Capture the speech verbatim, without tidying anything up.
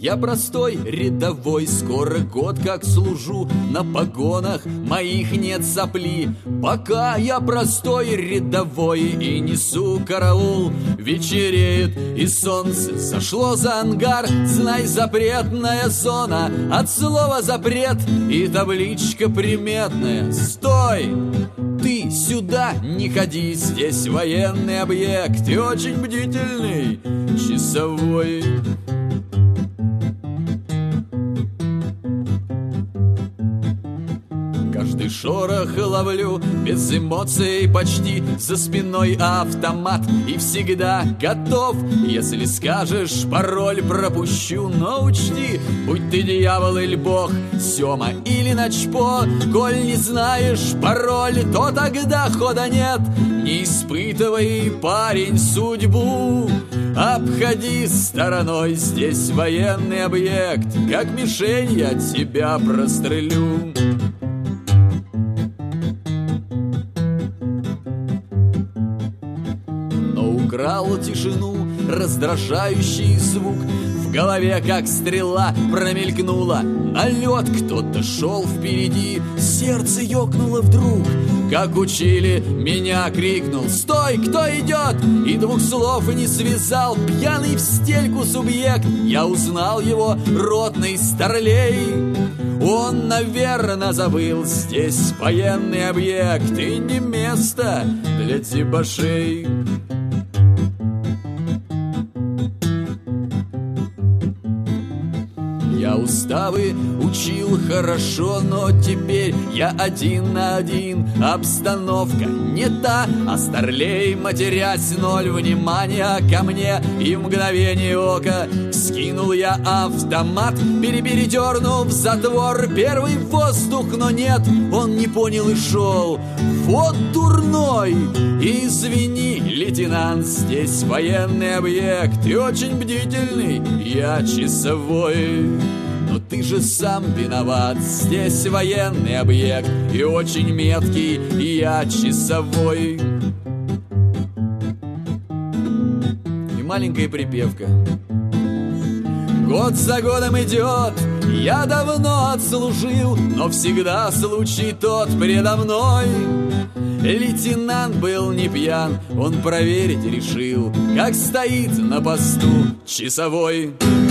Я простой рядовой, скоро год как служу. На погонах моих нет сопли. Пока я простой рядовой и несу караул. Вечереет и солнце зашло за ангар. Знай, запретная зона, от слова запрет и табличка приметная. Стой! Ты сюда не ходи, здесь военный объект и очень бдительный часовой. Каждый шорох ловлю без эмоций почти. За спиной автомат и всегда готов. Если скажешь, пароль пропущу. Но учти, будь ты дьявол или бог, Сёма или Начпо, коль не знаешь пароль, то тогда хода нет. Не испытывай, парень, судьбу. Обходи стороной, здесь военный объект. Как мишень я тебя прострелю. Украл тишину раздражающий звук. В голове, как стрела, промелькнула. Налет, кто-то шел впереди. Сердце ёкнуло вдруг. Как учили, меня крикнул: «Стой, кто идет?» И двух слов не связал. Пьяный в стельку субъект. Я узнал его, ротный старлей. Он, наверное, забыл, здесь военный объект и не место для дебошей. Я уставы учил хорошо, но теперь я один на один. Обстановка не та, а старлей, матерясь, ноль внимания ко мне. И в мгновение ока скинул я автомат, перепередернув затвор. Первый воздух, но нет, он не понял и шел. Вот дурной! Извини, лейтенант, здесь военный объект и очень бдительный я часовой. Но ты же сам виноват, здесь военный объект и очень меткий я часовой. И маленькая припевка. Год за годом идет, я давно отслужил, но всегда случай тот предо мной. Лейтенант был не пьян, он проверить решил, как стоит на посту часовой.